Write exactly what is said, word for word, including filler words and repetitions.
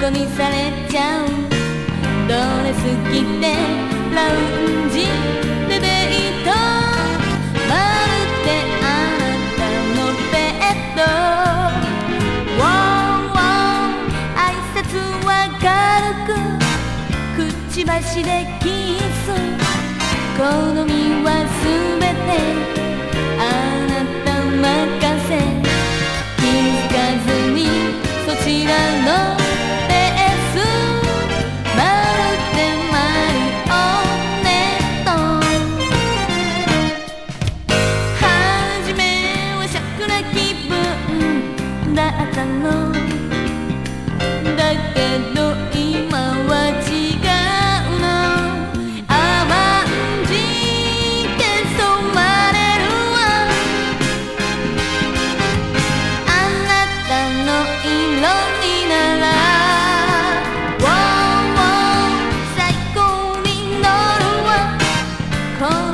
虜にされちゃう。ドレス着てラウンジでデート、まるであなたのペット。ウォンウォン挨拶は軽くくちばしでキス、好みはすべてあなた任せ。気づかずにそちらのペース、まるでマリオネット。はじめはシャクラ気分だったの。